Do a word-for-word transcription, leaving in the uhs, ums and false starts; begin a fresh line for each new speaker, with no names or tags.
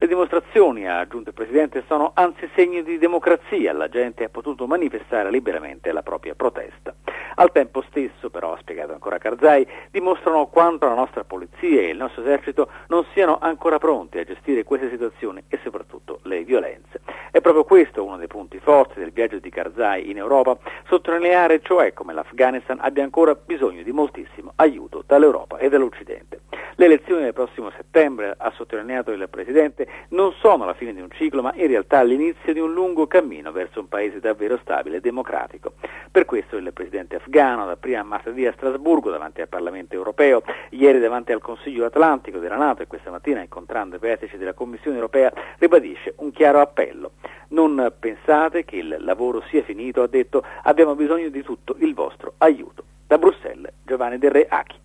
Le dimostrazioni, ha aggiunto il Presidente, sono anzi segni di democrazia, la gente ha potuto manifestare liberamente la propria protesta. Al tempo stesso, però, ha spiegato ancora Karzai, dimostrano quanto la nostra polizia e il nostro esercito non siano ancora pronti a gestire queste situazioni e soprattutto le violenze. È proprio questo uno dei punti forti del viaggio di Karzai in Europa, sottolineare cioè come l'Afghanistan abbia ancora bisogno di moltissimo aiuto dall'Europa e dall'Occidente. Le elezioni del prossimo settembre, ha sottolineato il Presidente, non sono la fine di un ciclo, ma in realtà l'inizio di un lungo cammino verso un paese davvero stabile e democratico. Per questo il Presidente afghano, dapprima martedì a Strasburgo davanti al Parlamento europeo, ieri davanti al Consiglio Atlantico della NATO e questa mattina incontrando i vertici della Commissione europea, ribadisce un chiaro appello. Non pensate che il lavoro sia finito, ha detto, abbiamo bisogno di tutto il vostro aiuto. Da Bruxelles, Giovanni Del Re Achi.